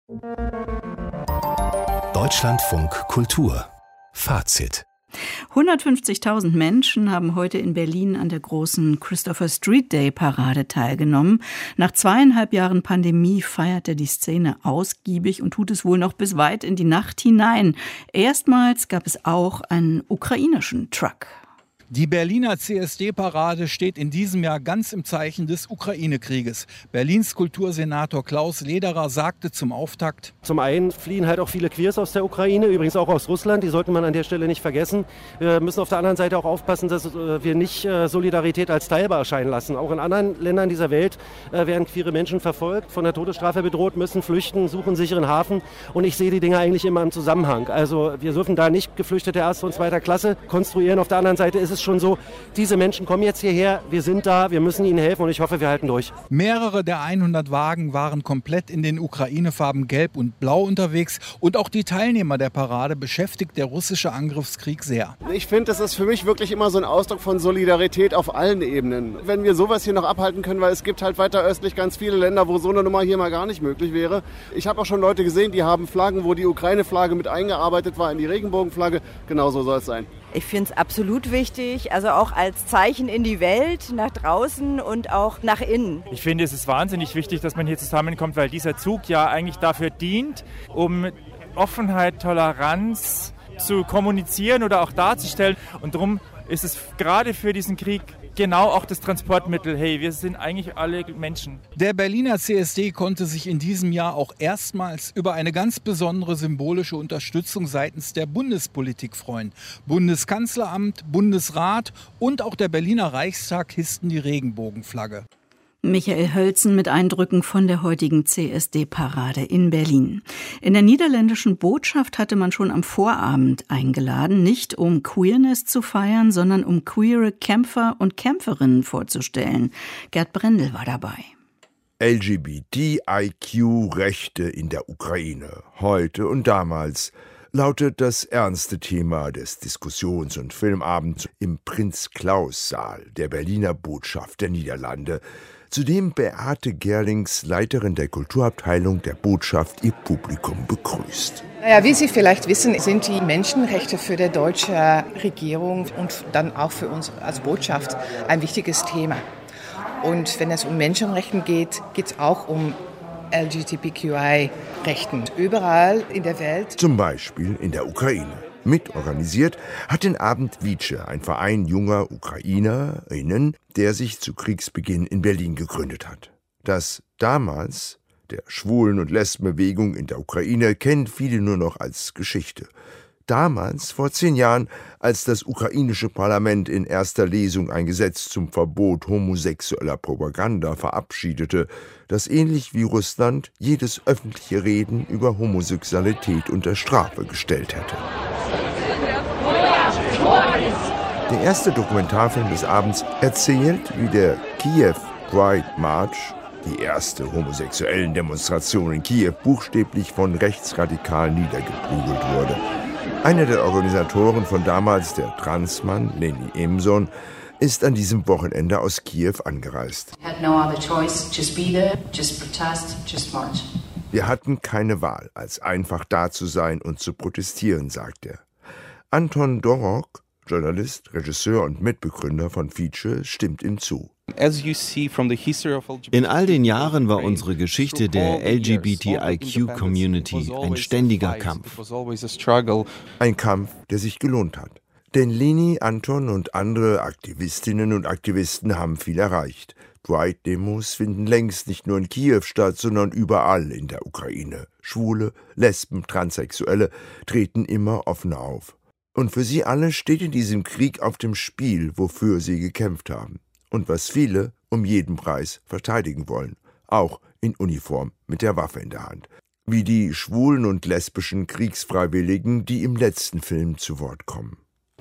Deutschlandfunk Kultur Fazit. 150.000 Menschen haben heute in Berlin an der großen Christopher Street Day Parade teilgenommen. Nach 2,5 Jahren Pandemie feierte die Szene ausgiebig und tut es wohl noch bis weit in die Nacht hinein. Erstmals gab es auch einen ukrainischen Truck. Die Berliner CSD-Parade steht in diesem Jahr ganz im Zeichen des Ukraine-Krieges. Berlins Kultursenator Klaus Lederer sagte zum Auftakt: Zum einen fliehen halt auch viele Queers aus der Ukraine, übrigens auch aus Russland, die sollte man an der Stelle nicht vergessen. Wir müssen auf der anderen Seite auch aufpassen, dass wir nicht Solidarität als teilbar erscheinen lassen. Auch in anderen Ländern dieser Welt werden queere Menschen verfolgt, von der Todesstrafe bedroht, müssen flüchten, suchen einen sicheren Hafen. Und ich sehe die Dinge eigentlich immer im Zusammenhang. Also wir dürfen da nicht Geflüchtete erster und zweiter Klasse konstruieren. Auf der anderen Seite ist es schon so, diese Menschen kommen jetzt hierher, wir sind da, wir müssen ihnen helfen und ich hoffe, wir halten durch. Mehrere der 100 Wagen waren komplett in den Ukraine-Farben Gelb und Blau unterwegs und auch die Teilnehmer der Parade beschäftigt der russische Angriffskrieg sehr. Ich finde, das ist für mich wirklich immer so ein Ausdruck von Solidarität auf allen Ebenen. Wenn wir sowas hier noch abhalten können, weil es gibt halt weiter östlich ganz viele Länder, wo so eine Nummer hier mal gar nicht möglich wäre. Ich habe auch schon Leute gesehen, die haben Flaggen, wo die Ukraine-Flagge mit eingearbeitet war in die Regenbogenflagge. Genauso soll es sein. Ich finde es absolut wichtig, also auch als Zeichen in die Welt, nach draußen und auch nach innen. Ich finde, es ist wahnsinnig wichtig, dass man hier zusammenkommt, weil dieser Zug ja eigentlich dafür dient, um Offenheit, Toleranz zu kommunizieren oder auch darzustellen. Und darum ist es gerade für diesen Krieg genau auch das Transportmittel. Hey, wir sind eigentlich alle Menschen. Der Berliner CSD konnte sich in diesem Jahr auch erstmals über eine ganz besondere symbolische Unterstützung seitens der Bundespolitik freuen. Bundeskanzleramt, Bundesrat und auch der Berliner Reichstag hissten die Regenbogenflagge. Michael Hölzen mit Eindrücken von der heutigen CSD-Parade in Berlin. In der niederländischen Botschaft hatte man schon am Vorabend eingeladen, nicht um Queerness zu feiern, sondern um queere Kämpfer und Kämpferinnen vorzustellen. Gerd Brendel war dabei. LGBTIQ-Rechte in der Ukraine, heute und damals, lautet das ernste Thema des Diskussions- und Filmabends im Prinz-Claus-Saal der Berliner Botschaft der Niederlande, zu dem Beate Gerlings, Leiterin der Kulturabteilung der Botschaft, ihr Publikum begrüßt. Naja, wie Sie vielleicht wissen, sind die Menschenrechte für die deutsche Regierung und dann auch für uns als Botschaft ein wichtiges Thema. Und wenn es um Menschenrechte geht, geht es auch um LGBTQI-Rechten. Überall in der Welt. Zum Beispiel in der Ukraine. Mitorganisiert hat den Abend Vice, ein Verein junger UkrainerInnen, der sich zu Kriegsbeginn in Berlin gegründet hat. Das damals der Schwulen- und Lesbenbewegung in der Ukraine kennen viele nur noch als Geschichte. Damals, vor 10 Jahren, als das ukrainische Parlament in erster Lesung ein Gesetz zum Verbot homosexueller Propaganda verabschiedete, das ähnlich wie Russland jedes öffentliche Reden über Homosexualität unter Strafe gestellt hätte. Der erste Dokumentarfilm des Abends erzählt, wie der Kiew Pride March, die erste homosexuellen Demonstration in Kiew, buchstäblich von Rechtsradikalen niedergeprügelt wurde. Einer der Organisatoren von damals, der Transmann Lenny Emson, ist an diesem Wochenende aus Kiew angereist. Wir hatten keine Wahl, als einfach da zu sein und zu protestieren, sagt er. Anton Dorok, Journalist, Regisseur und Mitbegründer von Vice, stimmt ihm zu. In all den Jahren war unsere Geschichte der LGBTIQ-Community ein ständiger Kampf. Ein Kampf, der sich gelohnt hat. Denn Leni, Anton und andere Aktivistinnen und Aktivisten haben viel erreicht. Pride-Demos finden längst nicht nur in Kiew statt, sondern überall in der Ukraine. Schwule, Lesben, Transsexuelle treten immer offener auf. Und für sie alle steht in diesem Krieg auf dem Spiel, wofür sie gekämpft haben. Und was viele um jeden Preis verteidigen wollen. Auch in Uniform mit der Waffe in der Hand. Wie die schwulen und lesbischen Kriegsfreiwilligen, die im letzten Film zu Wort kommen.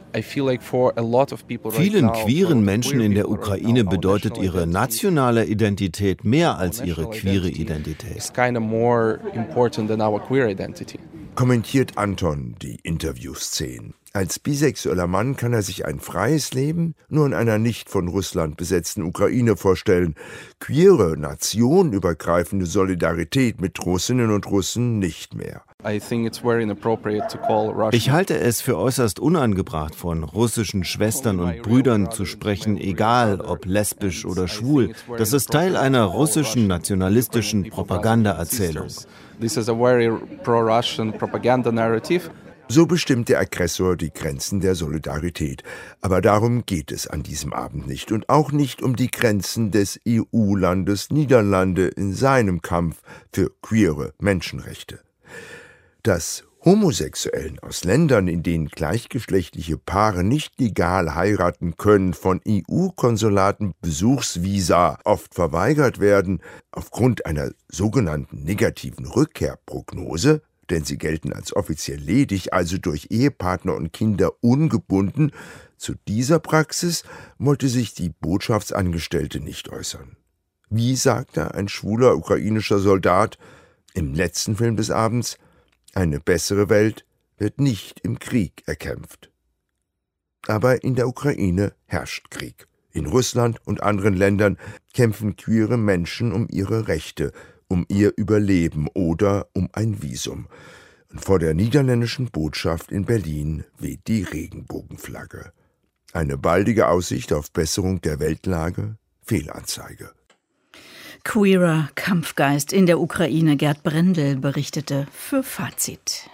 Vielen queeren Menschen in der Ukraine bedeutet ihre nationale Identität mehr als ihre queere Identität. kommentiert Anton die Interviewszenen. Als bisexueller Mann kann er sich ein freies Leben nur in einer nicht von Russland besetzten Ukraine vorstellen. Queere, nationenübergreifende Solidarität mit Russinnen und Russen nicht mehr. Ich halte es für äußerst unangebracht, von russischen Schwestern und Brüdern zu sprechen, egal ob lesbisch oder schwul. Das ist Teil einer russischen nationalistischen Propagandaerzählung. So bestimmt der Aggressor die Grenzen der Solidarität. Aber darum geht es an diesem Abend nicht. Und auch nicht um die Grenzen des EU-Landes Niederlande in seinem Kampf für queere Menschenrechte. Dass Homosexuellen aus Ländern, in denen gleichgeschlechtliche Paare nicht legal heiraten können, von EU-Konsulaten Besuchsvisa oft verweigert werden, aufgrund einer sogenannten negativen Rückkehrprognose, denn sie gelten als offiziell ledig, also durch Ehepartner und Kinder ungebunden, zu dieser Praxis wollte sich die Botschaftsangestellte nicht äußern. Wie sagte ein schwuler ukrainischer Soldat im letzten Film des Abends: Eine bessere Welt wird nicht im Krieg erkämpft. Aber in der Ukraine herrscht Krieg. In Russland und anderen Ländern kämpfen queere Menschen um ihre Rechte, um ihr Überleben oder um ein Visum. Und vor der niederländischen Botschaft in Berlin weht die Regenbogenflagge. Eine baldige Aussicht auf Besserung der Weltlage? Fehlanzeige. Queerer Kampfgeist in der Ukraine. Gerd Brendel berichtete für Fazit.